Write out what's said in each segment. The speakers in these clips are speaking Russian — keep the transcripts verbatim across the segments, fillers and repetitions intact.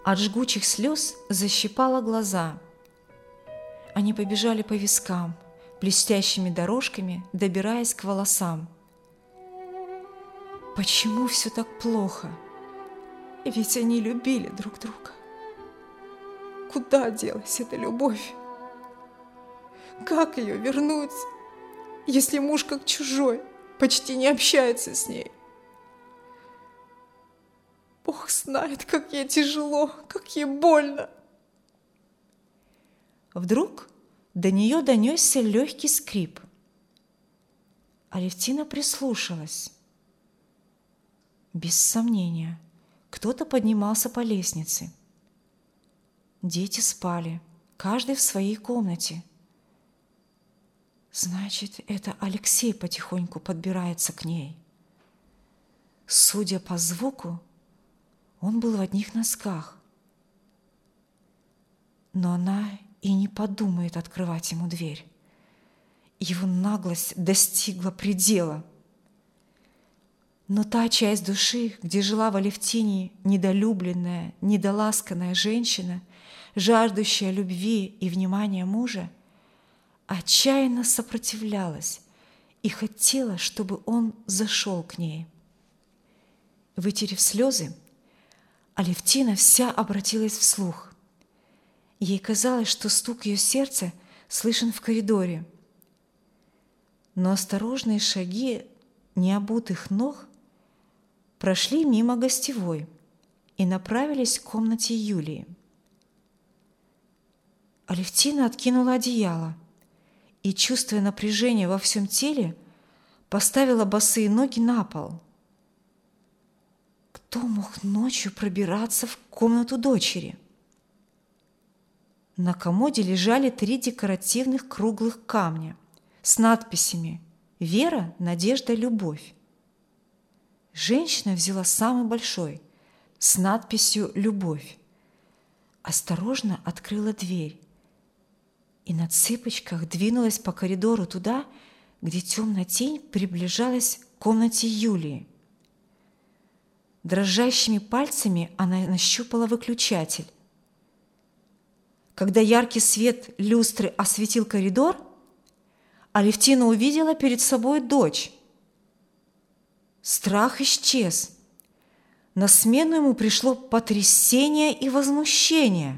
От жгучих слез защипало глаза. Они побежали по вискам, блестящими дорожками, добираясь к волосам. Почему все так плохо? Ведь они любили друг друга. Куда делась эта любовь? Как ее вернуть, если муж как чужой, почти не общается с ней? Бог знает, как ей тяжело, как ей больно. Вдруг до нее донесся легкий скрип. Алевтина прислушалась. Без сомнения, кто-то поднимался по лестнице. Дети спали, каждый в своей комнате. Значит, это Алексей потихоньку подбирается к ней. Судя по звуку, он был в одних носках. Но она и не подумает открывать ему дверь. Его наглость достигла предела. Но та часть души, где жила в Алевтине недолюбленная, недоласканная женщина, жаждущая любви и внимания мужа, отчаянно сопротивлялась и хотела, чтобы он зашел к ней. Вытерев слезы, Алевтина вся обратилась вслух. Ей казалось, что стук ее сердца слышен в коридоре. Но осторожные шаги необутых ног прошли мимо гостевой и направились к комнате Юлии. Алевтина откинула одеяло и, чувствуя напряжение во всем теле, поставила босые ноги на пол. Кто мог ночью пробираться в комнату дочери? На комоде лежали три декоративных круглых камня с надписями «Вера, надежда, любовь». Женщина взяла самый большой с надписью «Любовь», осторожно открыла дверь и на цыпочках двинулась по коридору туда, где темная тень приближалась к комнате Юлии. Дрожащими пальцами она нащупала выключатель. Когда яркий свет люстры осветил коридор, Алевтина увидела перед собой дочь. Страх исчез. На смену ему пришло потрясение и возмущение.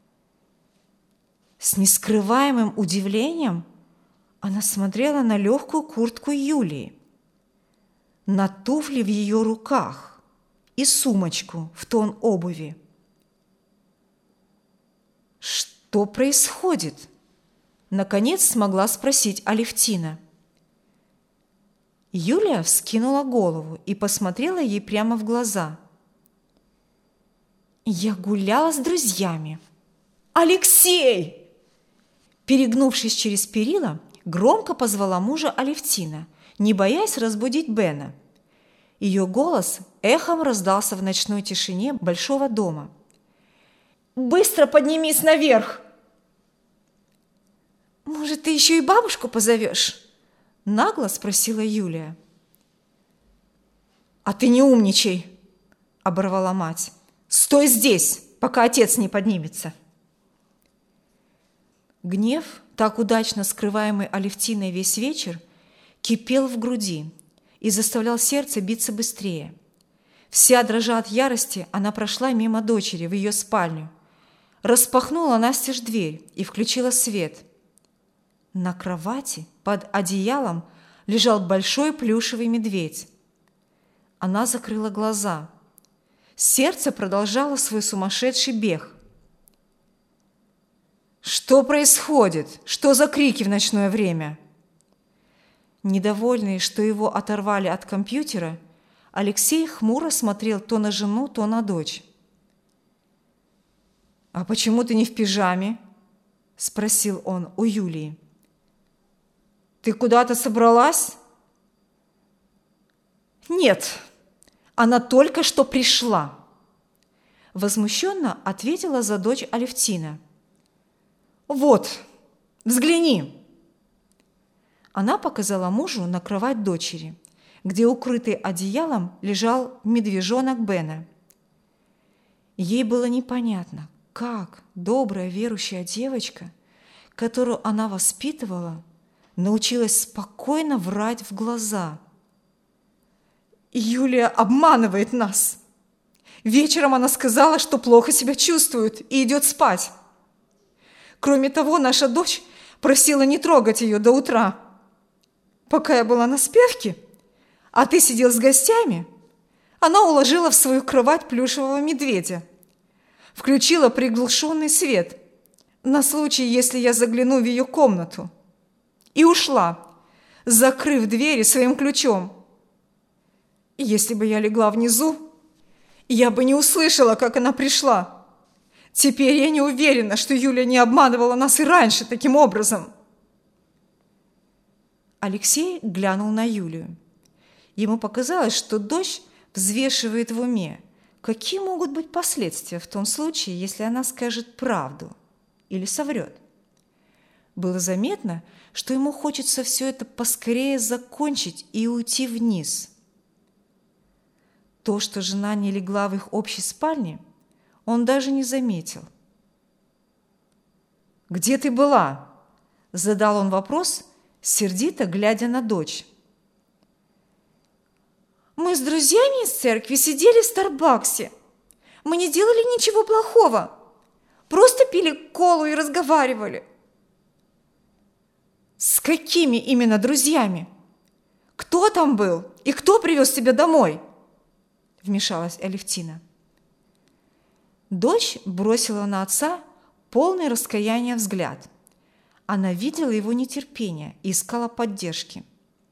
С нескрываемым удивлением она смотрела на легкую куртку Юлии, на туфли в ее руках и сумочку в тон обуви. «Что происходит?» – наконец смогла спросить Алевтина. Юлия вскинула голову и посмотрела ей прямо в глаза. «Я гуляла с друзьями». «Алексей!» Перегнувшись через перила, громко позвала мужа Алевтина, не боясь разбудить Бена. Ее голос эхом раздался в ночной тишине большого дома. «Быстро поднимись наверх!» «Может, ты еще и бабушку позовешь?» – нагло спросила Юлия. «А ты не умничай!» – оборвала мать. «Стой здесь, пока отец не поднимется!» Гнев, так удачно скрываемый Алевтиной весь вечер, кипел в груди и заставлял сердце биться быстрее. Вся дрожа от ярости, она прошла мимо дочери в ее спальню, распахнула настежь дверь и включила свет. На кровати под одеялом лежал большой плюшевый медведь. Она закрыла глаза. Сердце продолжало свой сумасшедший бег. «Что происходит? Что за крики в ночное время?» Недовольный, что его оторвали от компьютера, Алексей хмуро смотрел то на жену, то на дочь. «А почему ты не в пижаме?» – спросил он у Юлии. «Ты куда-то собралась?» «Нет, она только что пришла», – возмущенно ответила за дочь Алевтина. «Вот, взгляни!» Она показала мужу на кровать дочери, где, укрытый одеялом, лежал медвежонок Бена. Ей было непонятно, как добрая верующая девочка, которую она воспитывала, научилась спокойно врать в глаза. «Юлия обманывает нас. Вечером она сказала, что плохо себя чувствует и идет спать. Кроме того, наша дочь просила не трогать ее до утра. Пока я была на спевке, а ты сидел с гостями, она уложила в свою кровать плюшевого медведя, включила приглушенный свет на случай, если я загляну в ее комнату, и ушла, закрыв двери своим ключом. Если бы я легла внизу, я бы не услышала, как она пришла. Теперь я не уверена, что Юля не обманывала нас и раньше таким образом». Алексей глянул на Юлию. Ему показалось, что дочь взвешивает в уме, какие могут быть последствия в том случае, если она скажет правду или соврет. Было заметно, что ему хочется все это поскорее закончить и уйти вниз. То, что жена не легла в их общей спальне, он даже не заметил. «Где ты была?» – задал он вопрос, сердито глядя на дочь. «Мы с друзьями из церкви сидели в Старбаксе. Мы не делали ничего плохого, просто пили колу и разговаривали». «С какими именно друзьями? Кто там был и кто привез тебя домой?» – вмешалась Алевтина. Дочь бросила на отца полный раскаяния взгляд. Она видела его нетерпение и искала поддержки.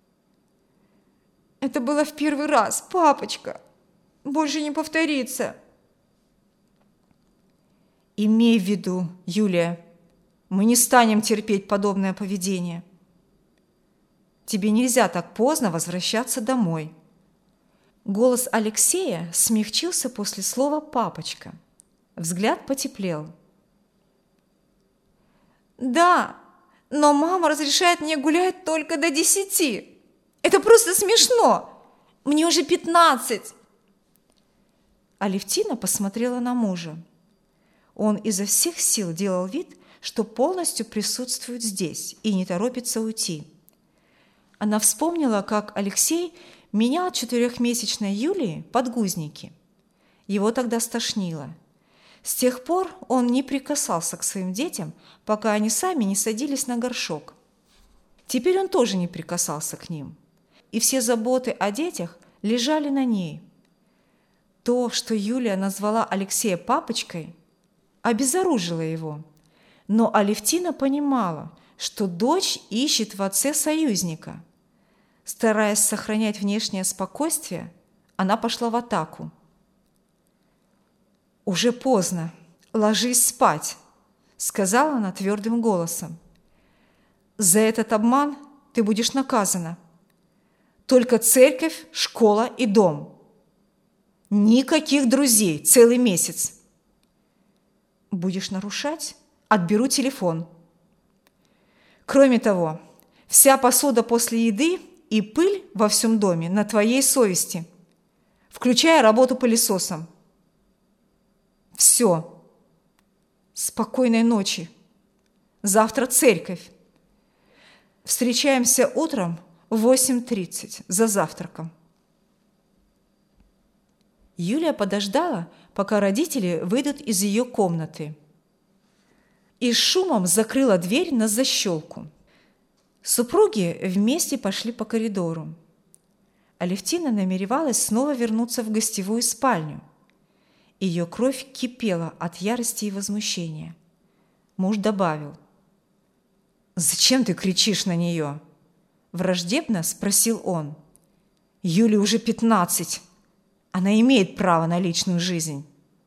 «Это было в первый раз, папочка. Больше не повторится». «Имей в виду, Юлия, мы не станем терпеть подобное поведение. Тебе нельзя так поздно возвращаться домой». Голос Алексея смягчился после слова «папочка». Взгляд потеплел. «Да, но мама разрешает мне гулять только до десяти. Это просто смешно. Мне уже пятнадцать». Алевтина посмотрела на мужа. Он изо всех сил делал вид, что полностью присутствует здесь и не торопится уйти. Она вспомнила, как Алексей менял четырехмесячной Юлии подгузники. Его тогда стошнило. С тех пор он не прикасался к своим детям, пока они сами не садились на горшок. Теперь он тоже не прикасался к ним. И все заботы о детях лежали на ней. То, что Юлия назвала Алексея папочкой, обезоружило его. Но Алевтина понимала, что дочь ищет в отце союзника. Стараясь сохранять внешнее спокойствие, она пошла в атаку. «Уже поздно. Ложись спать», – сказала она твердым голосом. «За этот обман ты будешь наказана. Только церковь, школа и дом. Никаких друзей целый месяц. Будешь нарушать – отберу телефон. Кроме того, вся посуда после еды и пыль во всем доме на твоей совести, включая работу пылесосом. Все. Спокойной ночи. Завтра церковь. Встречаемся утром в восемь тридцать за завтраком». Юлия подождала, пока родители выйдут из ее комнаты, и с шумом закрыла дверь на защелку. Супруги вместе пошли по коридору. Алевтина намеревалась снова вернуться в гостевую спальню. Ее кровь кипела от ярости и возмущения. Муж добавил: «Зачем ты кричишь на нее?» Враждебно спросил он. «Юле уже пятнадцать. Она имеет право на личную жизнь».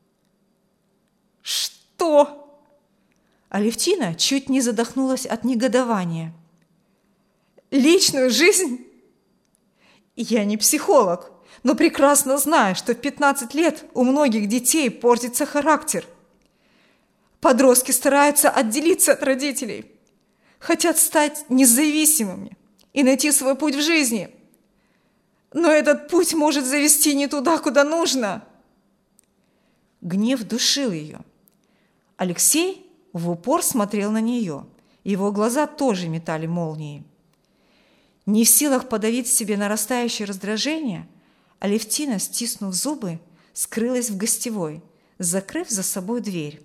«Что?» Алевтина чуть не задохнулась от негодования. «Личную жизнь? Я не психолог, но прекрасно знаю, что в пятнадцать лет у многих детей портится характер. Подростки стараются отделиться от родителей, хотят стать независимыми и найти свой путь в жизни. Но этот путь может завести не туда, куда нужно. Гнев душил ее. Алексей в упор смотрел на нее. Его глаза тоже метали молнии. Не в силах подавить в себе нарастающее раздражение, Алевтина, стиснув зубы, скрылась в гостевой, закрыв за собой дверь.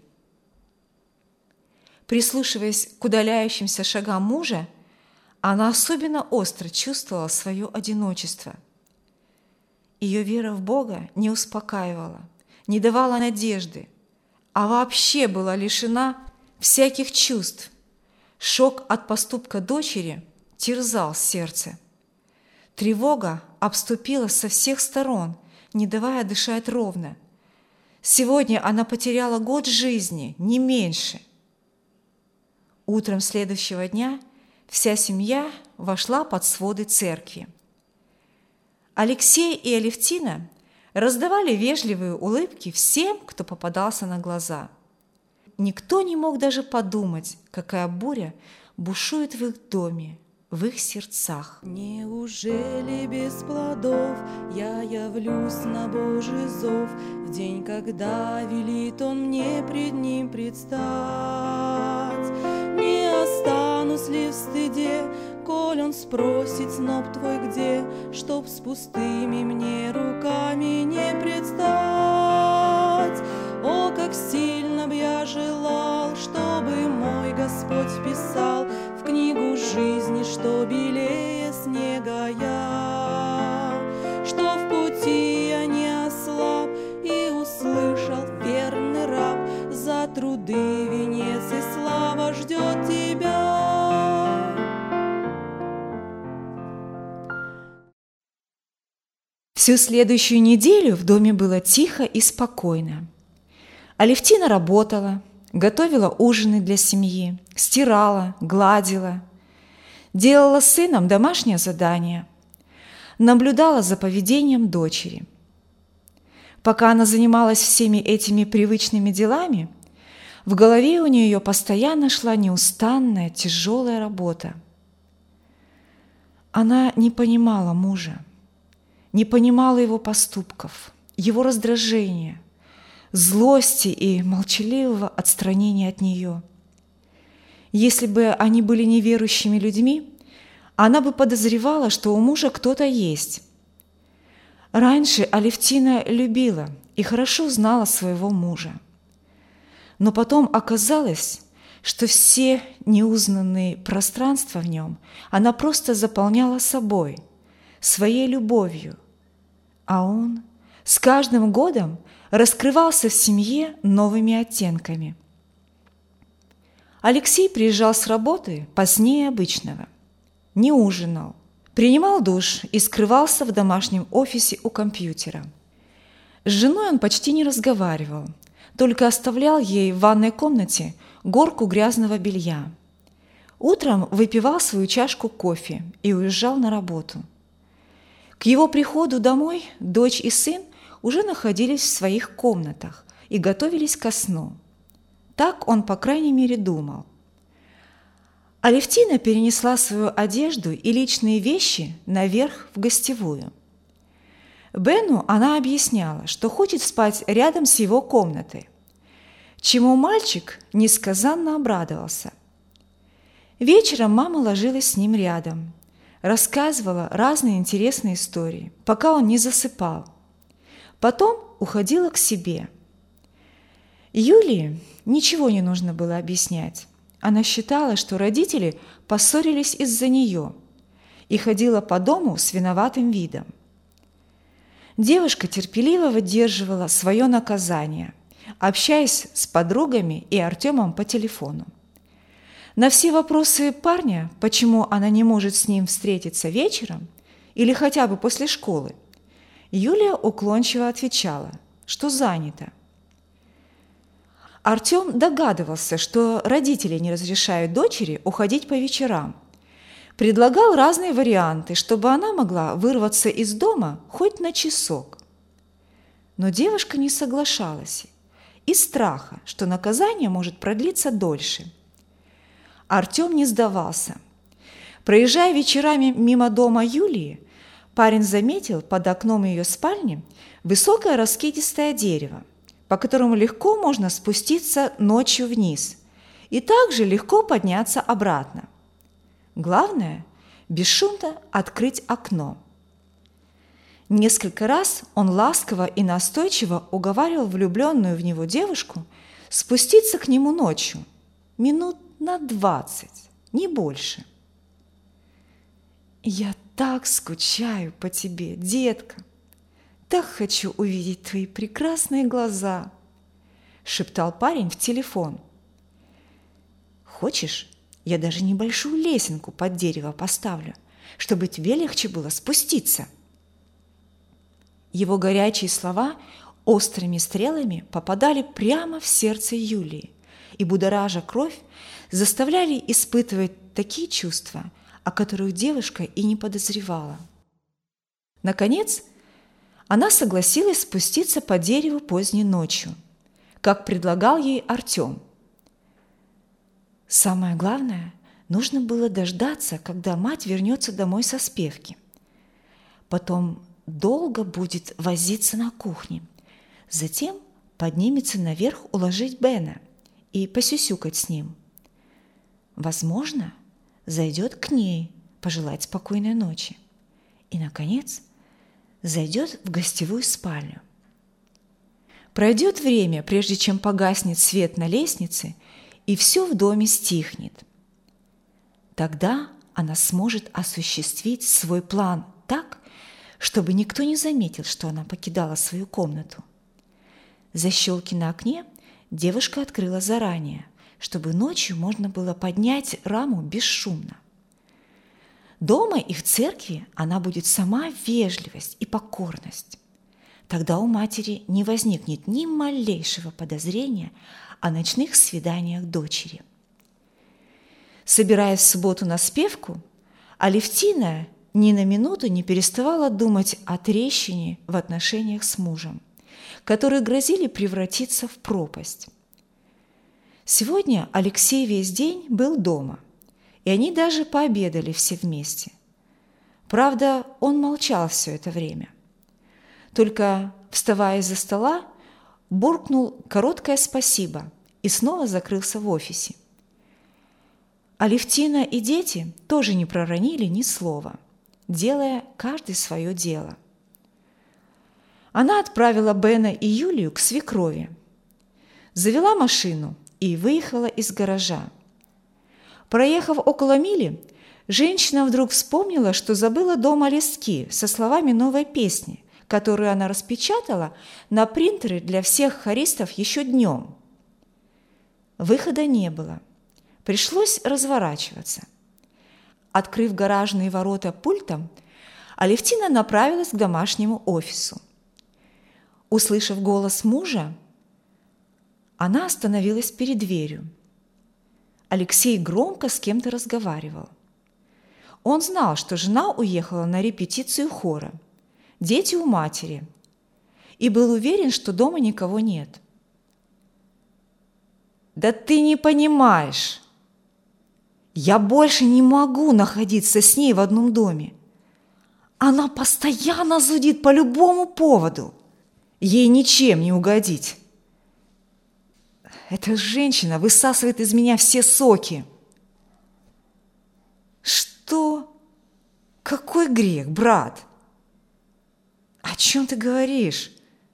Прислушиваясь к удаляющимся шагам мужа, она особенно остро чувствовала свое одиночество. Ее вера в Бога не успокаивала, не давала надежды, а вообще была лишена всяких чувств. Шок от поступка дочери терзал сердце. Тревога обступила со всех сторон, не давая дышать ровно. Сегодня она потеряла год жизни, не меньше. Утром следующего дня вся семья вошла под своды церкви. Алексей и Алевтина раздавали вежливые улыбки всем, кто попадался на глаза. Никто не мог даже подумать, какая буря бушует в их доме, в их сердцах. Неужели без плодов я явлюсь на Божий зов в день, когда велит Он мне пред Ним предстать? Не останусь ли в стыде, коль Он спросит: сноп твой где, чтоб с пустыми мне руками не предстать? О, как сильно б я желал, чтобы мой Господь вписал в книгу жизни, что белее снега я, что в пути я не ослаб и услышал верный раб: за труды венец и слава ждет тебя. Всю следующую неделю в доме было тихо и спокойно. Алевтина работала, готовила ужины для семьи, стирала, гладила, делала с сыном домашнее задание, наблюдала за поведением дочери. Пока она занималась всеми этими привычными делами, в голове у нее постоянно шла неустанная, тяжелая работа. Она не понимала мужа, не понимала его поступков, его раздражения, злости и молчаливого отстранения от нее. Если бы они были неверующими людьми, она бы подозревала, что у мужа кто-то есть. Раньше Алевтина любила и хорошо знала своего мужа. Но потом оказалось, что все неузнанные пространства в нем она просто заполняла собой, своей любовью, а он с каждым годом раскрывался в семье новыми оттенками. Алексей приезжал с работы позднее обычного, не ужинал, принимал душ и скрывался в домашнем офисе у компьютера. С женой он почти не разговаривал, только оставлял ей в ванной комнате горку грязного белья. Утром выпивал свою чашку кофе и уезжал на работу. К его приходу домой дочь и сын уже находились в своих комнатах и готовились ко сну. Так он, по крайней мере, думал. Алевтина перенесла свою одежду и личные вещи наверх в гостевую. Бену она объясняла, что хочет спать рядом с его комнатой, чему мальчик несказанно обрадовался. Вечером мама ложилась с ним рядом, рассказывала разные интересные истории, пока он не засыпал. Потом уходила к себе. Юлии ничего не нужно было объяснять. Она считала, что родители поссорились из-за нее, и ходила по дому с виноватым видом. Девушка терпеливо выдерживала свое наказание, общаясь с подругами и Артемом по телефону. На все вопросы парня, почему она не может с ним встретиться вечером или хотя бы после школы, Юлия уклончиво отвечала, что занята. Артем догадывался, что родители не разрешают дочери уходить по вечерам. Предлагал разные варианты, чтобы она могла вырваться из дома хоть на часок. Но девушка не соглашалась из страха, что наказание может продлиться дольше. Артем не сдавался. Проезжая вечерами мимо дома Юлии, парень заметил под окном ее спальни высокое раскидистое дерево, по которому легко можно спуститься ночью вниз и также легко подняться обратно. Главное – бесшумно открыть окно. Несколько раз он ласково и настойчиво уговаривал влюбленную в него девушку спуститься к нему ночью, минут на двадцать, не больше. «Я так скучаю по тебе, детка, так хочу увидеть твои прекрасные глаза», – шептал парень в телефон. «Хочешь, я даже небольшую лесенку под дерево поставлю, чтобы тебе легче было спуститься?» Его горячие слова острыми стрелами попадали прямо в сердце Юлии и, будоража кровь, заставляли испытывать такие чувства, о которых девушка и не подозревала. Наконец, она согласилась спуститься по дереву поздней ночью, как предлагал ей Артем. Самое главное, нужно было дождаться, когда мать вернется домой со спевки. Потом долго будет возиться на кухне. Затем поднимется наверх уложить Бена и посюсюкать с ним. Возможно, зайдет к ней пожелать спокойной ночи. И, наконец, зайдет в гостевую спальню. Пройдет время, прежде чем погаснет свет на лестнице, и все в доме стихнет. Тогда она сможет осуществить свой план так, чтобы никто не заметил, что она покидала свою комнату. Защелки на окне девушка открыла заранее, чтобы ночью можно было поднять раму бесшумно. Дома и в церкви она будет сама вежливость и покорность. Тогда у матери не возникнет ни малейшего подозрения о ночных свиданиях дочери. Собираясь в субботу на спевку, Алевтина ни на минуту не переставала думать о трещине в отношениях с мужем, которые грозили превратиться в пропасть. Сегодня Алексей весь день был дома, и они даже пообедали все вместе. Правда, он молчал все это время. Только, вставая из-за стола, буркнул короткое спасибо и снова закрылся в офисе. Алевтина и дети тоже не проронили ни слова, делая каждый свое дело. Она отправила Бена и Юлию к свекрови, завела машину и выехала из гаража. Проехав около мили, женщина вдруг вспомнила, что забыла дома листки со словами новой песни, которую она распечатала на принтере для всех хористов еще днем. Выхода не было. Пришлось разворачиваться. Открыв гаражные ворота пультом, Алевтина направилась к домашнему офису. Услышав голос мужа, она остановилась перед дверью. Алексей громко с кем-то разговаривал. Он знал, что жена уехала на репетицию хора, дети у матери, и был уверен, что дома никого нет. «Да ты не понимаешь! Я больше не могу находиться с ней в одном доме. Она постоянно зудит по любому поводу. Ей ничем не угодить. Эта женщина высасывает из меня все соки». «Что? Какой грех, брат? О чем ты говоришь?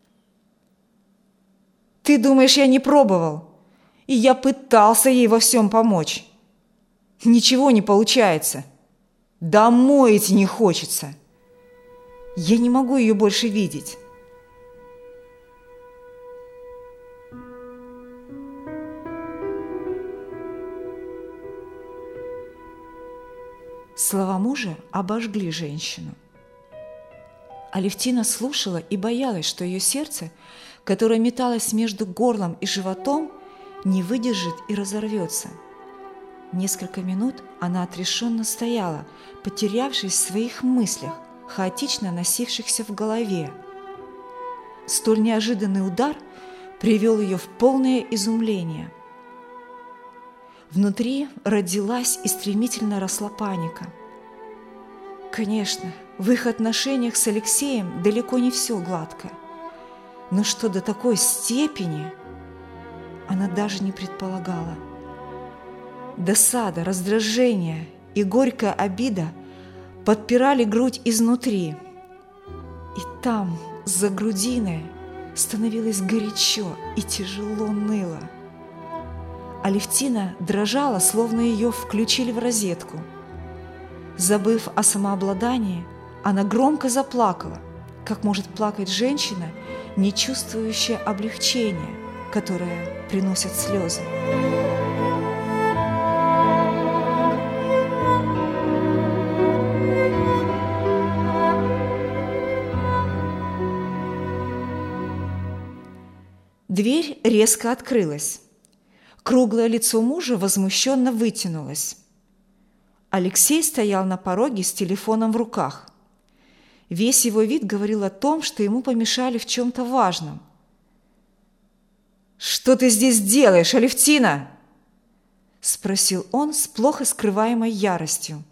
Ты думаешь, я не пробовал? И я пытался ей во всем помочь. Ничего не получается. Домой идти не хочется. Я не могу ее больше видеть». Слова мужа обожгли женщину. Алевтина слушала и боялась, что ее сердце, которое металось между горлом и животом, не выдержит и разорвется. Несколько минут она отрешенно стояла, потерявшись в своих мыслях, хаотично носившихся в голове. Столь неожиданный удар привел ее в полное изумление. Внутри родилась и стремительно росла паника. Конечно, в их отношениях с Алексеем далеко не все гладко. но что до такой степени она даже не предполагала. Досада, раздражение и горькая обида подпирали грудь изнутри, и там, за грудиной, становилось горячо и тяжело ныло. Алевтина дрожала, словно ее включили в розетку. Забыв о самообладании, она громко заплакала, как может плакать женщина, не чувствующая облегчения, которое приносят слезы. Дверь резко открылась. Круглое лицо мужа возмущенно вытянулось. Алексей стоял на пороге с телефоном в руках. Весь его вид говорил о том, что ему помешали в чем-то важном. «Что ты здесь делаешь, Алевтина?» – спросил он с плохо скрываемой яростью.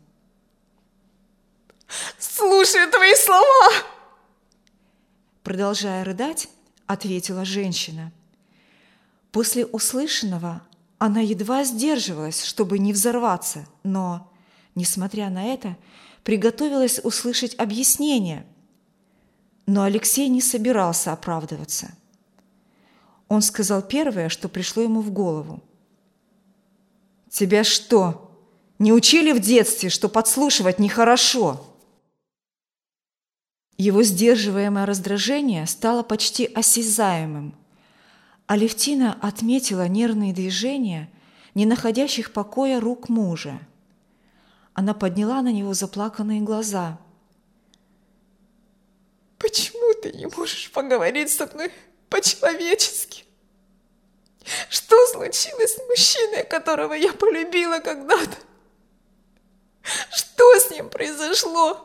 «Слушаю твои слова!» Продолжая рыдать, ответила женщина. После услышанного она едва сдерживалась, чтобы не взорваться, но, несмотря на это, приготовилась услышать объяснение. Но Алексей не собирался оправдываться. Он сказал первое, что пришло ему в голову. «Тебя что, не учили в детстве, что подслушивать нехорошо?» Его сдерживаемое раздражение стало почти осязаемым. Алевтина отметила нервные движения, не находящих покоя рук мужа. Она подняла на него заплаканные глаза. «Почему ты не можешь поговорить со мной по-человечески? Что случилось с мужчиной, которого я полюбила когда-то? Что с ним произошло?»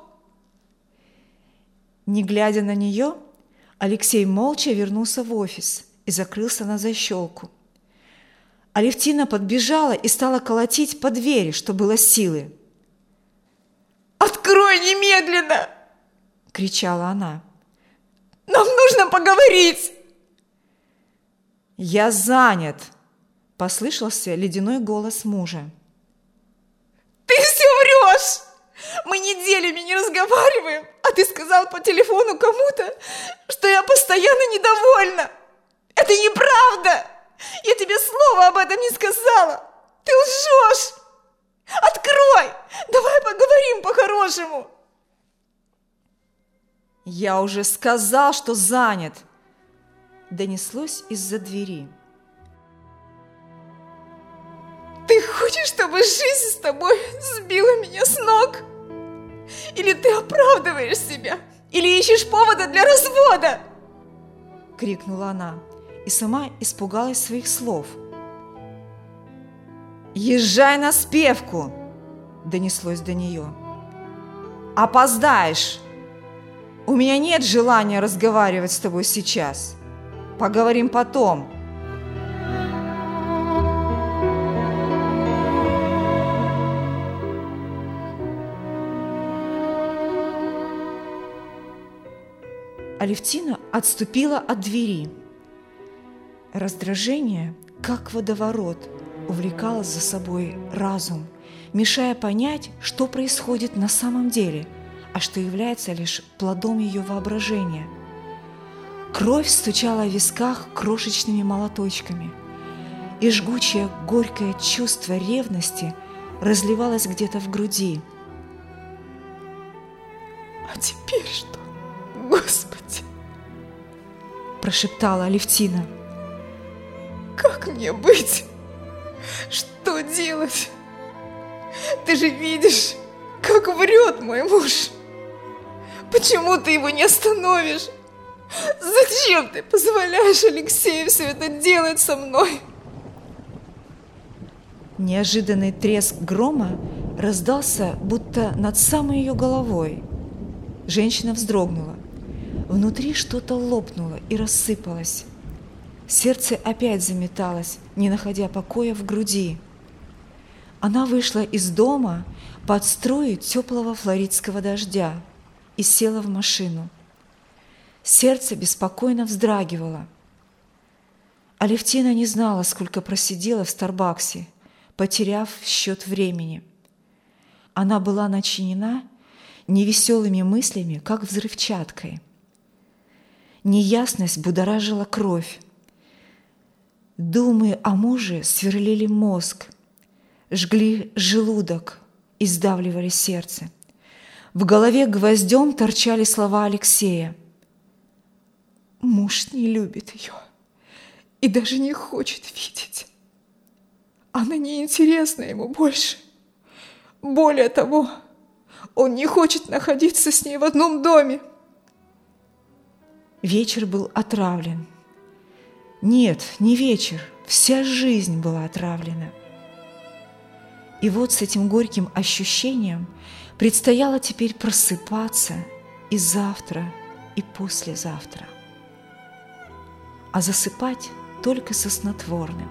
Не глядя на нее, Алексей молча вернулся в офис и закрылся на защелку. Алевтина подбежала и стала колотить по двери, что было силы. «Открой немедленно!» – кричала она. «Нам нужно поговорить!» «Я занят!» – послышался ледяной голос мужа. «Ты все врешь! Мы неделями не разговариваем, а ты сказал по телефону кому-то, что я постоянно недовольна! Это неправда! Я тебе слова об этом не сказала! Ты лжешь! Открой! Давай поговорим по-хорошему!» «Я уже сказал, что занят!» донеслось из-за двери. «Ты хочешь, чтобы жизнь с тобой сбила меня с ног? Или ты оправдываешь себя? Или ищешь повода для развода?» крикнула она и сама испугалась своих слов. «Езжай на спевку!» донеслось до нее. «Опоздаешь! У меня нет желания разговаривать с тобой сейчас. Поговорим потом!» Алевтина отступила от двери. Раздражение, как водоворот, увлекало за собой разум, мешая понять, что происходит на самом деле, а что является лишь плодом ее воображения. Кровь стучала в висках крошечными молоточками, и жгучее горькое чувство ревности разливалось где-то в груди. «А теперь что, Господи?» прошептала Алевтина. «Как мне быть? Что делать? Ты же видишь, как врет мой муж. Почему ты его не остановишь? Зачем ты позволяешь Алексею все это делать со мной?» Неожиданный треск грома раздался, будто над самой ее головой. Женщина вздрогнула. Внутри что-то лопнуло и рассыпалось. Сердце опять заметалось, не находя покоя в груди. Она вышла из дома под струю теплого флоридского дождя и села в машину. Сердце беспокойно вздрагивало. Алевтина не знала, сколько просидела в Старбаксе, потеряв счет времени. Она была начинена невеселыми мыслями, как взрывчаткой. Неясность будоражила кровь. Думы о муже сверлили мозг, жгли желудок и сдавливали сердце. В голове гвоздем торчали слова Алексея. Муж не любит ее и даже не хочет видеть. Она неинтересна ему больше. Более того, он не хочет находиться с ней в одном доме. Вечер был отравлен. Нет, не вечер, вся жизнь была отравлена. И вот с этим горьким ощущением предстояло теперь просыпаться и завтра, и послезавтра. А засыпать только со снотворным.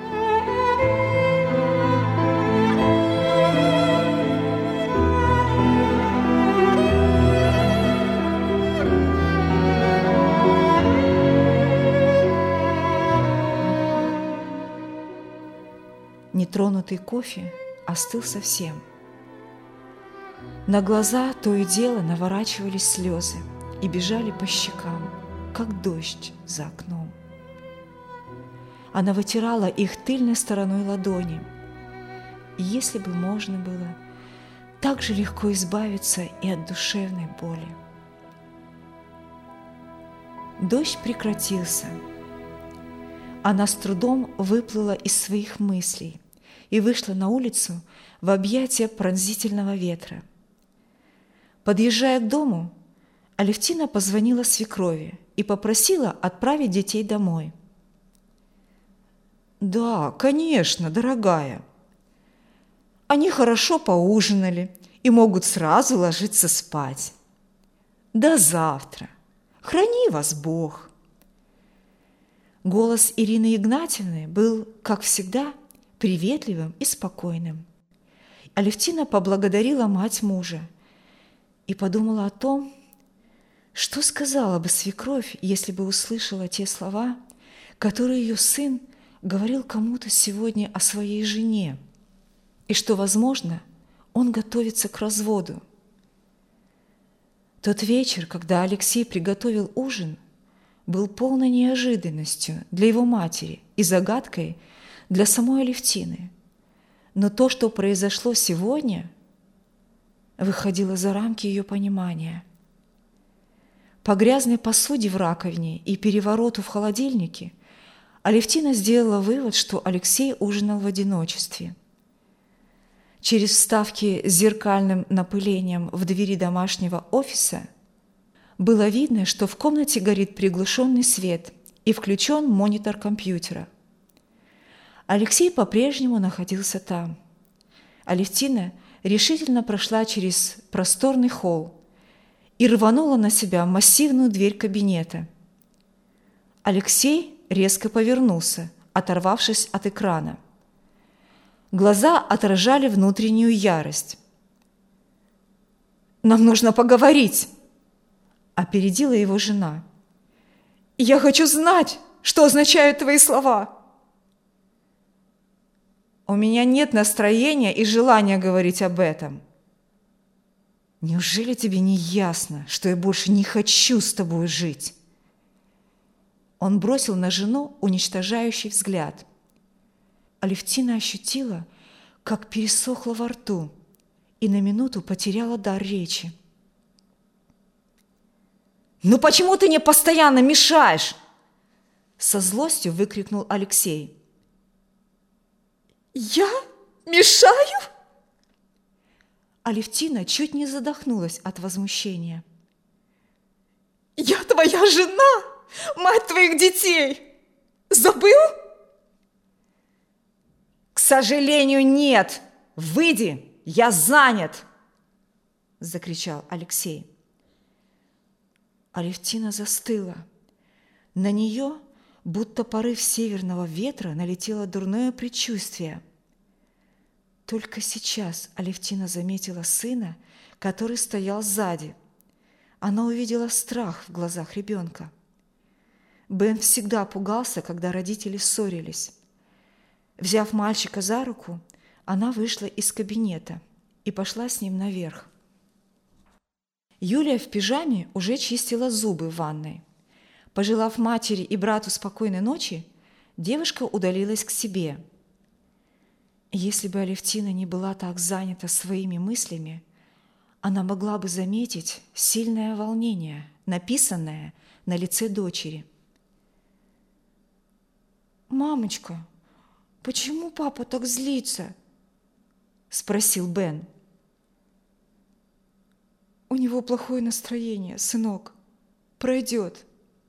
Нетронутый кофе остыл совсем. На глаза то и дело наворачивались слезы и бежали по щекам, как дождь за окном. Она вытирала их тыльной стороной ладони. И если бы можно было, так же легко избавиться и от душевной боли. Дождь прекратился. Она с трудом выплыла из своих мыслей и вышла на улицу в объятия пронзительного ветра. Подъезжая к дому, Алевтина позвонила свекрови и попросила отправить детей домой. «Да, конечно, дорогая. Они хорошо поужинали и могут сразу ложиться спать. До завтра. Храни вас Бог». Голос Ирины Игнатьевны был, как всегда, приветливым и спокойным. Алевтина поблагодарила мать мужа и подумала о том, что сказала бы свекровь, если бы услышала те слова, которые ее сын говорил кому-то сегодня о своей жене, и что, возможно, он готовится к разводу. Тот вечер, когда Алексей приготовил ужин, был полной неожиданностью для его матери и загадкой для самой Алевтины. Но то, что произошло сегодня, выходило за рамки ее понимания. По грязной посуде в раковине и перевороту в холодильнике Алевтина сделала вывод, что Алексей ужинал в одиночестве. Через вставки с зеркальным напылением в двери домашнего офиса было видно, что в комнате горит приглушенный свет и включен монитор компьютера. Алексей по-прежнему находился там. Алевтина решительно прошла через просторный холл и рванула на себя массивную дверь кабинета. Алексей резко повернулся, оторвавшись от экрана. Глаза отражали внутреннюю ярость. «Нам нужно поговорить!» – опередила его жена. «Я хочу знать, что означают твои слова!» «У меня нет настроения и желания говорить об этом. Неужели тебе не ясно, что я больше не хочу с тобой жить?» Он бросил на жену уничтожающий взгляд. Алевтина ощутила, как пересохло во рту, и на минуту потеряла дар речи. «Ну почему ты мне постоянно мешаешь?» Со злостью выкрикнул Алексей. «Я мешаю?» Алевтина чуть не задохнулась от возмущения. «Я твоя жена, мать твоих детей! Забыл?» «К сожалению, нет! Выйди! Я занят!» – закричал Алексей. Алевтина застыла. На нее, будто порыв северного ветра, налетело дурное предчувствие. Только сейчас Алевтина заметила сына, который стоял сзади. она увидела страх в глазах ребенка. Бен всегда пугался, когда родители ссорились. Взяв мальчика за руку, она вышла из кабинета и пошла с ним наверх. Юлия в пижаме уже чистила зубы в ванной. Пожелав матери и брату спокойной ночи, девушка удалилась к себе. Если бы Алевтина не была так занята своими мыслями, она могла бы заметить сильное волнение, написанное на лице дочери. «Мамочка, почему папа так злится?» – спросил Бен. «У него плохое настроение, сынок. Пройдет».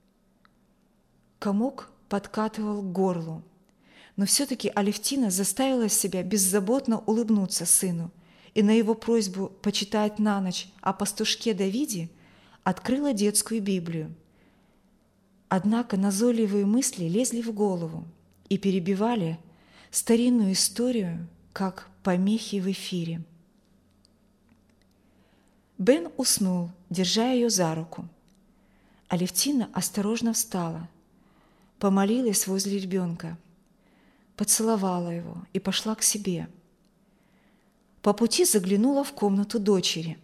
Комок подкатывал к горлу, но все-таки Алевтина заставила себя беззаботно улыбнуться сыну и на его просьбу почитать на ночь о пастушке Давиде открыла детскую Библию. Однако назойливые мысли лезли в голову и перебивали старинную историю, как помехи в эфире. Бен уснул, держа ее за руку. Алевтина осторожно встала, помолилась возле ребенка, поцеловала его и пошла к себе. По пути заглянула в комнату дочери.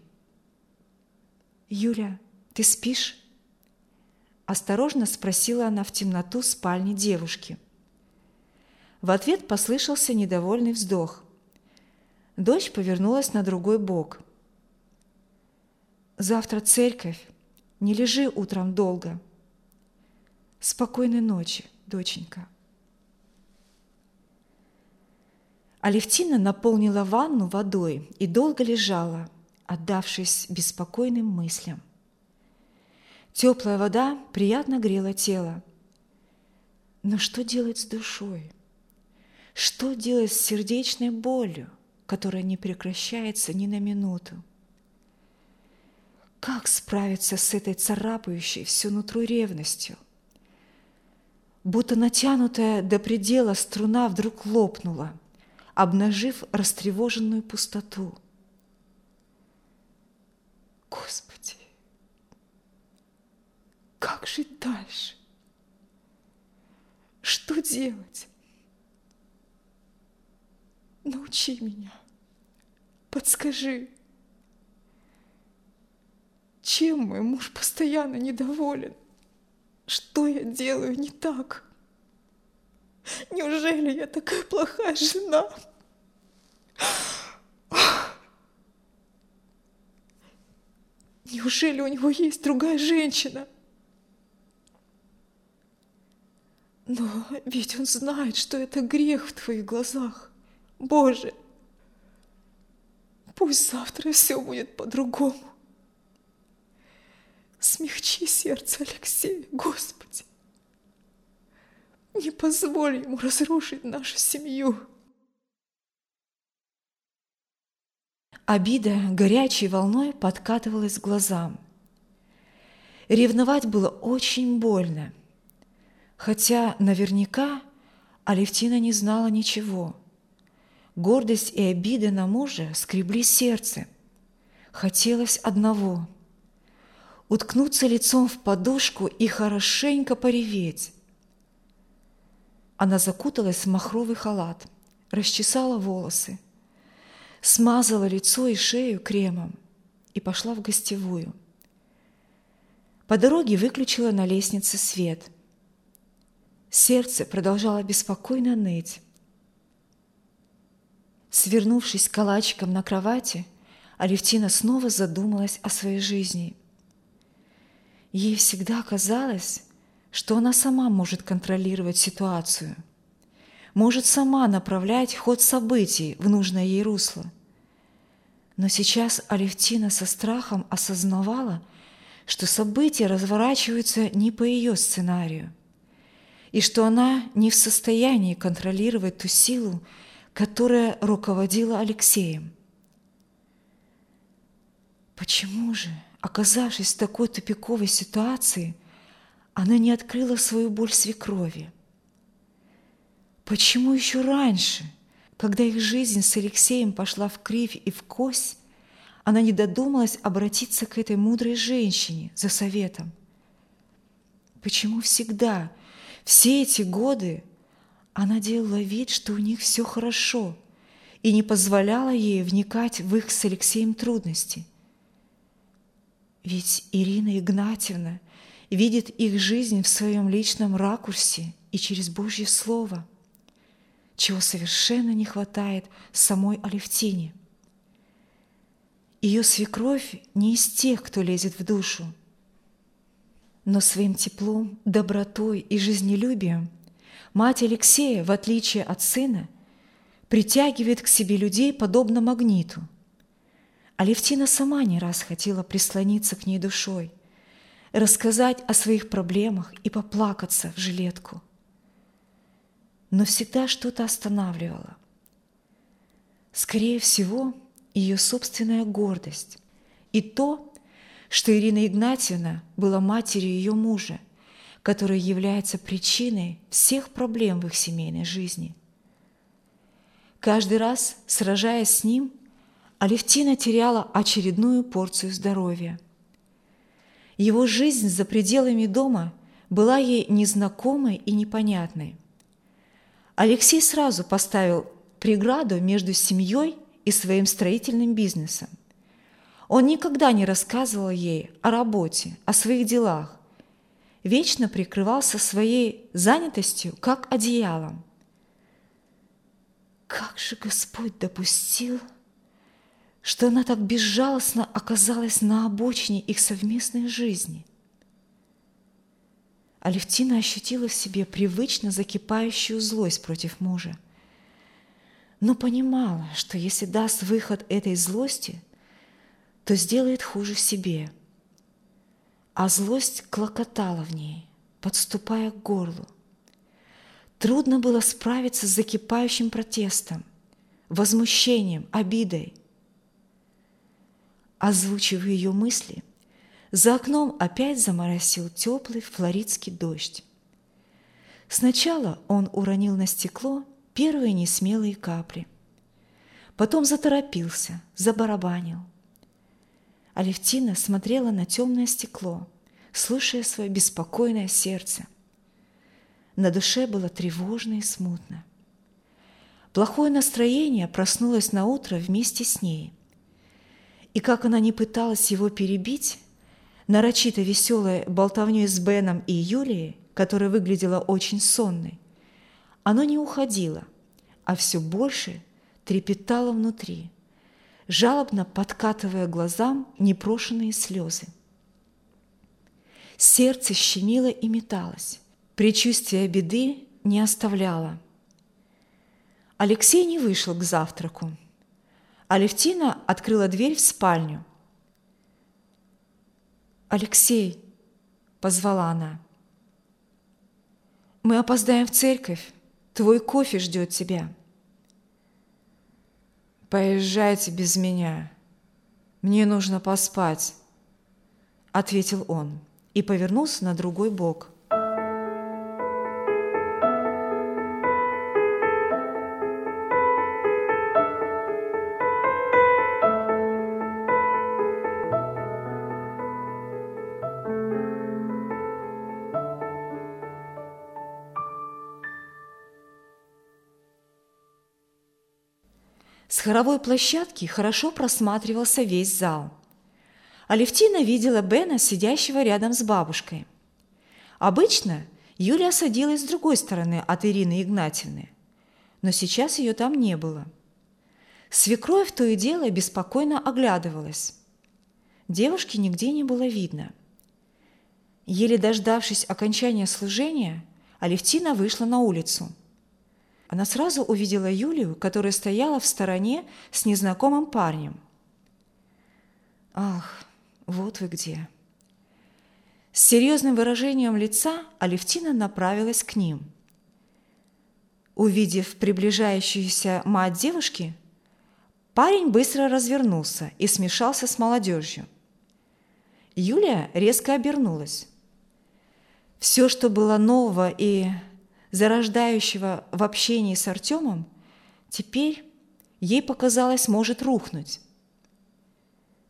«Юля, ты спишь?» Осторожно спросила она в темноту спальни девушки. В ответ послышался недовольный вздох. Дочь повернулась на другой бок. «Завтра церковь. Не лежи утром долго. Спокойной ночи, доченька». Алевтина наполнила ванну водой и долго лежала, отдавшись беспокойным мыслям. Теплая вода приятно грела тело. Но что делать с душой? Что делать с сердечной болью, которая не прекращается ни на минуту? Как справиться с этой царапающей все нутро ревностью? Будто натянутая до предела струна вдруг лопнула, обнажив растревоженную пустоту. Господи, как жить дальше? Что делать? Научи меня, подскажи. Чем мой муж постоянно недоволен? Что я делаю не так? Неужели я такая плохая жена? Неужели у него есть другая женщина? Но ведь он знает, что это грех в твоих глазах. Боже, пусть завтра все будет по-другому. Смягчи сердце Алексея, Господи. Не позволь ему разрушить нашу семью. Обида горячей волной подкатывалась к глазам. Ревновать было очень больно, хотя наверняка Алевтина не знала ничего. Гордость и обида на мужа скребли сердце. Хотелось одного — уткнуться лицом в подушку и хорошенько пореветь. Она закуталась в махровый халат, расчесала волосы, смазала лицо и шею кремом и пошла в гостевую. По дороге выключила на лестнице свет. Сердце продолжало беспокойно ныть. Свернувшись калачиком на кровати, Алевтина снова задумалась о своей жизни. Ей всегда казалось, что она сама может контролировать ситуацию, может сама направлять ход событий в нужное ей русло. Но сейчас Алевтина со страхом осознавала, что события разворачиваются не по ее сценарию, и что она не в состоянии контролировать ту силу, которая руководила Алексеем. Почему же, оказавшись в такой тупиковой ситуации, она не открыла свою боль свекрови? Почему еще раньше, когда их жизнь с Алексеем пошла в кривь и в кось, она не додумалась обратиться к этой мудрой женщине за советом? Почему всегда, все эти годы, она делала вид, что у них все хорошо, и не позволяла ей вникать в их с Алексеем трудности? Ведь Ирина Игнатьевна видит их жизнь в своем личном ракурсе и через Божье Слово, чего совершенно не хватает самой Алевтине. Ее свекровь не из тех, кто лезет в душу, но своим теплом, добротой и жизнелюбием мать Алексея, в отличие от сына, притягивает к себе людей подобно магниту. Алевтина сама не раз хотела прислониться к ней душой, рассказать о своих проблемах и поплакаться в жилетку. Но всегда что-то останавливало. Скорее всего, ее собственная гордость и то, что Ирина Игнатьевна была матерью ее мужа, который является причиной всех проблем в их семейной жизни. Каждый раз, сражаясь с ним, Алевтина теряла очередную порцию здоровья. Его жизнь за пределами дома была ей незнакомой и непонятной. Алексей сразу поставил преграду между семьей и своим строительным бизнесом. Он никогда не рассказывал ей о работе, о своих делах, вечно прикрывался своей занятостью, как одеялом. Как же Господь допустил, что она так безжалостно оказалась на обочине их совместной жизни? Алевтина ощутила в себе привычно закипающую злость против мужа, но понимала, что если даст выход этой злости, то сделает хуже себе. А злость клокотала в ней, подступая к горлу. Трудно было справиться с закипающим протестом, возмущением, обидой. Озвучив ее мысли, за окном опять заморосил теплый флоридский дождь. Сначала он уронил на стекло первые несмелые капли, потом заторопился, забарабанил. Алевтина смотрела на темное стекло, слушая свое беспокойное сердце. На душе было тревожно и смутно. Плохое настроение проснулось наутро вместе с ней. И как она не пыталась его перебить, нарочито веселой болтовней с Беном и Юлией, которая выглядела очень сонной, оно не уходило, а все больше трепетало внутри, жалобно подкатывая глазам непрошенные слезы. Сердце щемило и металось, предчувствие беды не оставляло. Алексей не вышел к завтраку. Алевтина открыла дверь в спальню. «Алексей!» – позвала она. «Мы опоздаем в церковь. Твой кофе ждет тебя». «Поезжайте без меня. Мне нужно поспать», – ответил он и повернулся на другой бок. С хоровой площадки хорошо просматривался весь зал. Алевтина видела Бена, сидящего рядом с бабушкой. Обычно Юлия садилась с другой стороны от Ирины Игнатьевны, но сейчас ее там не было. Свекровь то и дело беспокойно оглядывалась. Девушки нигде не было видно. Еле дождавшись окончания служения, Алевтина вышла на улицу. Она сразу увидела Юлию, которая стояла в стороне с незнакомым парнем. «Ах, вот вы где!» С серьезным выражением лица Алевтина направилась к ним. Увидев приближающуюся мать девушки, парень быстро развернулся и смешался с молодежью. Юлия резко обернулась. Все, что было нового и зарождающего в общении с Артемом, теперь ей показалось, может рухнуть.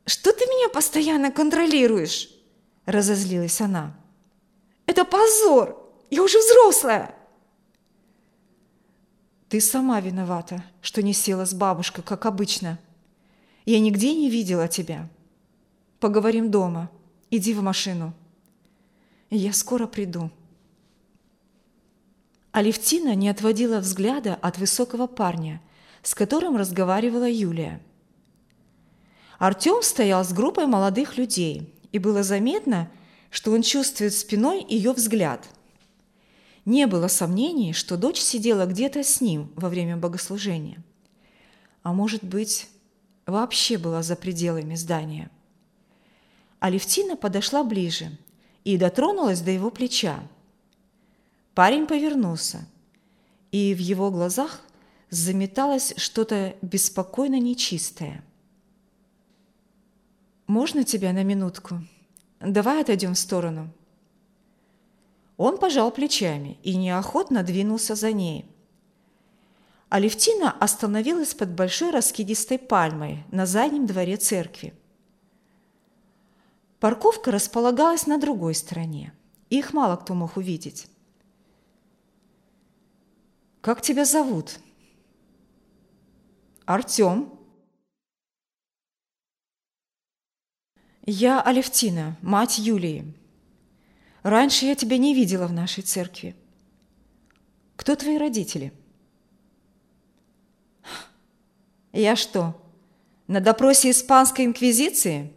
«Что ты меня постоянно контролируешь?» – разозлилась она. «Это позор! Я уже взрослая!» «Ты сама виновата, что не села с бабушкой, как обычно. Я нигде не видела тебя. Поговорим дома. Иди в машину. Я скоро приду». Алевтина не отводила взгляда от высокого парня, с которым разговаривала Юлия. Артем стоял с группой молодых людей, и было заметно, что он чувствует спиной ее взгляд. Не было сомнений, что дочь сидела где-то с ним во время богослужения. А может быть, вообще была за пределами здания. Алевтина подошла ближе и дотронулась до его плеча. Парень повернулся, и в его глазах заметалось что-то беспокойно нечистое. «Можно тебя на минутку? Давай отойдем в сторону». Он пожал плечами и неохотно двинулся за ней. Алевтина остановилась под большой раскидистой пальмой на заднем дворе церкви. Парковка располагалась на другой стороне. Их мало кто мог увидеть. «Как тебя зовут?» «Артем». «Я Алевтина, мать Юлии. Раньше я тебя не видела в нашей церкви. Кто твои родители?» «Я что, на допросе испанской инквизиции?»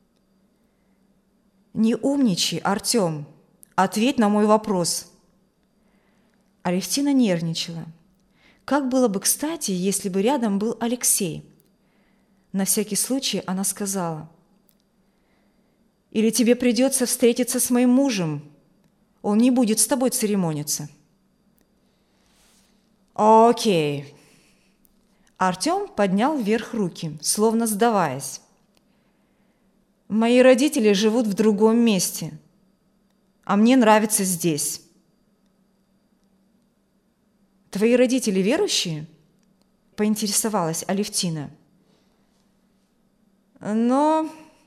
«Не умничай, Артем. Ответь на мой вопрос». Алевтина нервничала. Как было бы кстати, если бы рядом был Алексей. На всякий случай она сказала: «Или тебе придется встретиться с моим мужем. Он не будет с тобой церемониться». «Окей». Артем поднял вверх руки, словно сдаваясь. «Мои родители живут в другом месте, а мне нравится здесь». «Твои родители верующие?» – поинтересовалась Алевтина. «Но,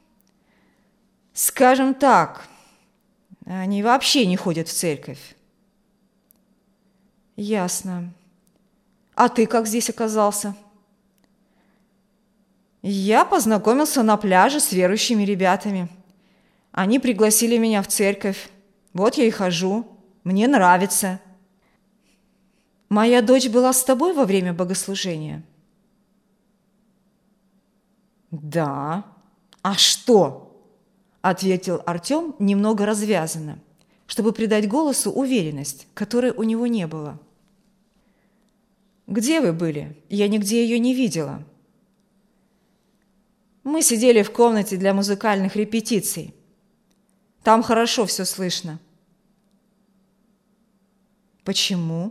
скажем так, они вообще не ходят в церковь». «Ясно. А ты как здесь оказался?» «Я познакомился на пляже с верующими ребятами. Они пригласили меня в церковь. Вот я и хожу. Мне нравится». «Моя дочь была с тобой во время богослужения?» «Да. А что?» – ответил Артем немного развязанно, чтобы придать голосу уверенность, которой у него не было. «Где вы были? Я нигде ее не видела». «Мы сидели в комнате для музыкальных репетиций. Там хорошо все слышно». «Почему?»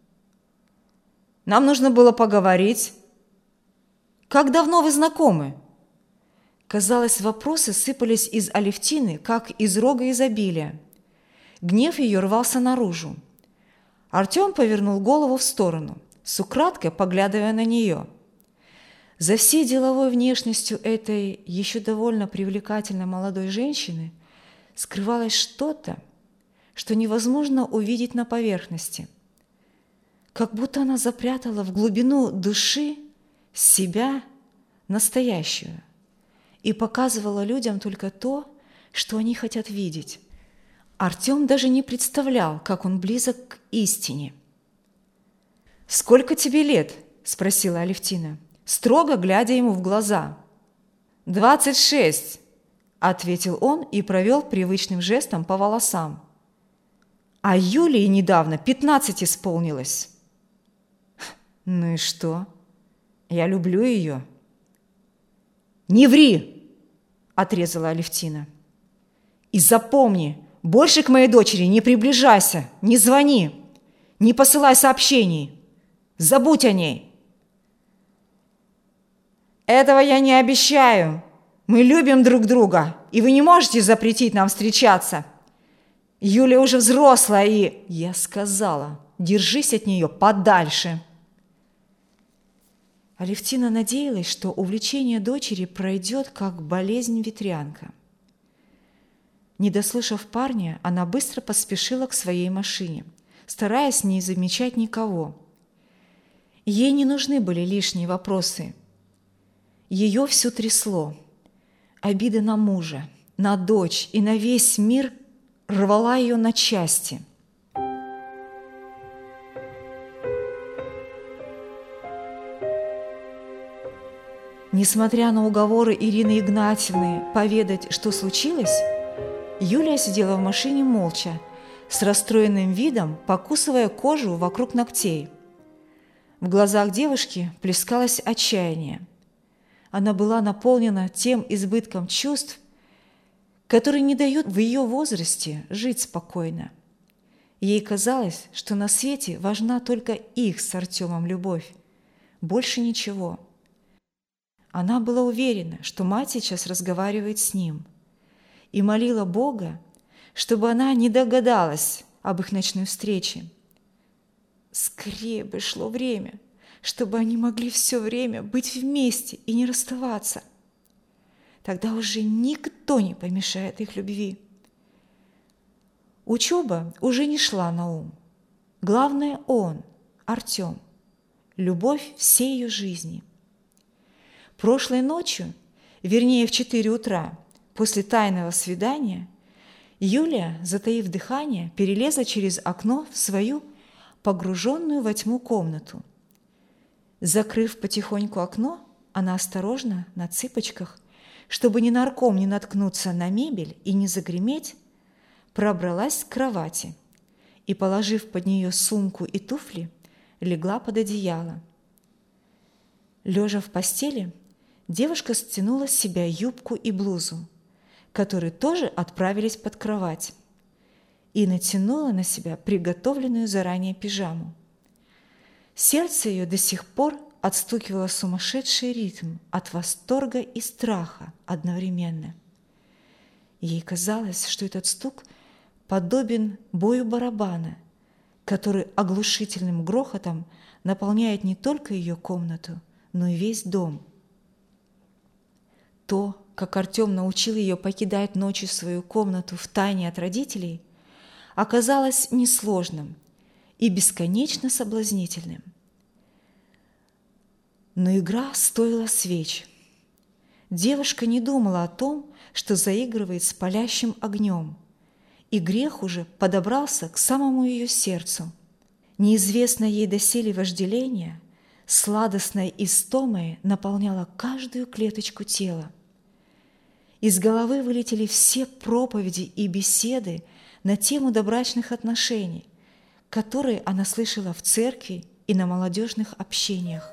«Нам нужно было поговорить». «Как давно вы знакомы?» Казалось, вопросы сыпались из Алевтины, как из рога изобилия. Гнев ее рвался наружу. Артем повернул голову в сторону, с украдкой поглядывая на нее. За всей деловой внешностью этой еще довольно привлекательной молодой женщины скрывалось что-то, что невозможно увидеть на поверхности. Как будто она запрятала в глубину души себя настоящую и показывала людям только то, что они хотят видеть. Артем даже не представлял, как он близок к истине. «Сколько тебе лет?» – спросила Алевтина, строго глядя ему в глаза. «Двадцать шесть», – ответил он и провел привычным жестом по волосам. «А Юлии недавно пятнадцать исполнилось». «Ну и что? Я люблю ее». «Не ври!» – отрезала Алевтина. «И запомни, больше к моей дочери не приближайся, не звони, не посылай сообщений. Забудь о ней». «Этого я не обещаю. Мы любим друг друга, и вы не можете запретить нам встречаться. Юля уже взрослая, и...» «Я сказала, держись от нее подальше». Алевтина надеялась, что увлечение дочери пройдет, как болезнь-ветрянка. Не дослушав парня, она быстро поспешила к своей машине, стараясь не замечать никого. Ей не нужны были лишние вопросы. Ее всё трясло. Обида на мужа, на дочь и на весь мир рвала ее на части. Несмотря на уговоры Ирины Игнатьевны поведать, что случилось, Юлия сидела в машине молча, с расстроенным видом, покусывая кожу вокруг ногтей. В глазах девушки плескалось отчаяние. Она была наполнена тем избытком чувств, которые не дают в ее возрасте жить спокойно. Ей казалось, что на свете важна только их с Артемом любовь, больше ничего. Она была уверена, что мать сейчас разговаривает с ним, и молила Бога, чтобы она не догадалась об их ночной встрече. Скорее бы шло время, чтобы они могли все время быть вместе и не расставаться. Тогда уже никто не помешает их любви. Учеба уже не шла на ум. Главное он, Артем, любовь всей ее жизни. Прошлой ночью, вернее в четыре утра, после тайного свидания, Юлия, затаив дыхание, перелезла через окно в свою погруженную во тьму комнату. Закрыв потихоньку окно, она осторожно, на цыпочках, чтобы ненарком не наткнуться на мебель и не загреметь, пробралась к кровати и, положив под нее сумку и туфли, легла под одеяло. Лежа в постели, девушка стянула с себя юбку и блузу, которые тоже отправились под кровать, и натянула на себя приготовленную заранее пижаму. Сердце ее до сих пор отстукивало сумасшедший ритм от восторга и страха одновременно. Ей казалось, что этот стук подобен бою барабана, который оглушительным грохотом наполняет не только ее комнату, но и весь дом. То, как Артем научил ее покидать ночью свою комнату втайне от родителей, оказалось несложным и бесконечно соблазнительным. Но игра стоила свеч. Девушка не думала о том, что заигрывает с палящим огнем, и грех уже подобрался к самому ее сердцу. Неизвестное ей доселе вожделение сладостной истомой наполняло каждую клеточку тела. Из головы вылетели все проповеди и беседы на тему добрачных отношений, которые она слышала в церкви и на молодежных общениях.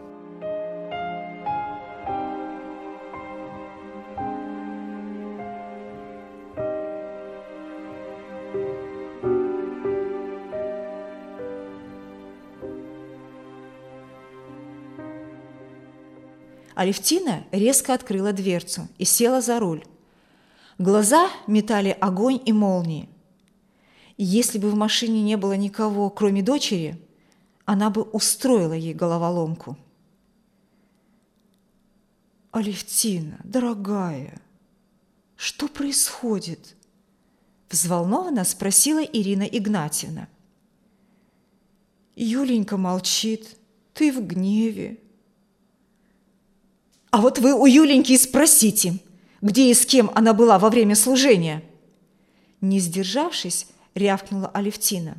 Алевтина резко открыла дверцу и села за руль. Глаза метали огонь и молнии. Если бы в машине не было никого, кроме дочери, она бы устроила ей головоломку. «Алевтина, дорогая, что происходит?» – взволнованно спросила Ирина Игнатьевна. «Юленька молчит, ты в гневе». «А вот вы у Юленьки спросите, где и с кем она была во время служения?» Не сдержавшись, рявкнула Алевтина.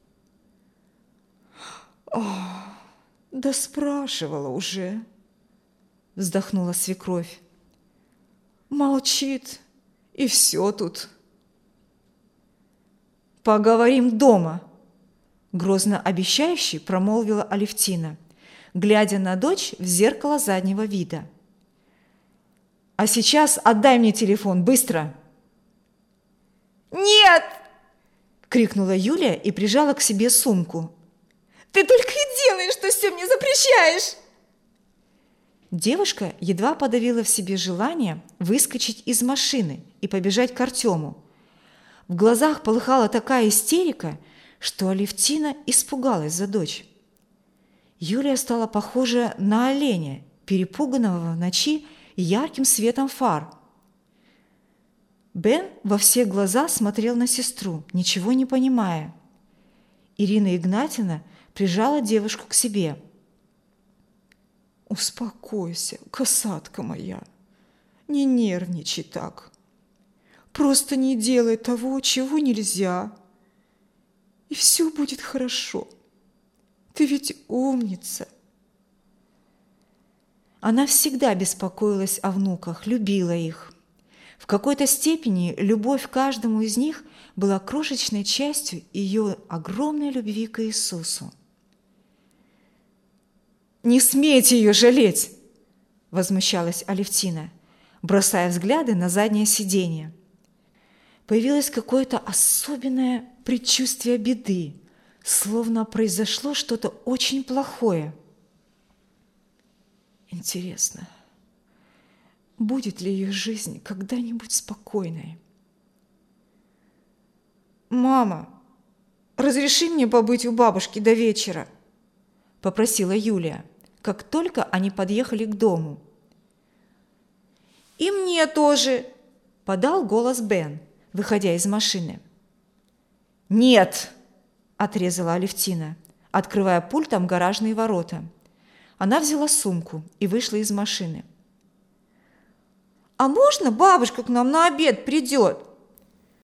«Ах, да спрашивала уже», – вздохнула свекровь. «Молчит, и все тут». «Поговорим дома», – грозно обещающе промолвила Алевтина, глядя на дочь в зеркало заднего вида. «А сейчас отдай мне телефон, быстро!» «Нет!» – крикнула Юлия и прижала к себе сумку. «Ты только и делаешь, что все мне запрещаешь!» Девушка едва подавила в себе желание выскочить из машины и побежать к Артему. В глазах полыхала такая истерика, что Алевтина испугалась за дочь. Юлия стала похожа на оленя, перепуганного в ночи ярким светом фар. Бен во все глаза смотрел на сестру, ничего не понимая. Ирина Игнатьевна прижала девушку к себе. «Успокойся, косатка моя, не нервничай так. Просто не делай того, чего нельзя, и все будет хорошо. Ты ведь умница». Она всегда беспокоилась о внуках, любила их. В какой-то степени любовь к каждому из них была крошечной частью ее огромной любви к Иисусу. «Не смейте ее жалеть!» – возмущалась Алевтина, бросая взгляды на заднее сиденье. Появилось какое-то особенное предчувствие беды, словно произошло что-то очень плохое. Интересно, будет ли ее жизнь когда-нибудь спокойной? «Мама, разреши мне побыть у бабушки до вечера», – попросила Юлия, как только они подъехали к дому. «И мне тоже», – подал голос Бен, выходя из машины. «Нет», – отрезала Алевтина, открывая пультом гаражные ворота. Она взяла сумку и вышла из машины. «А можно бабушка к нам на обед придет?»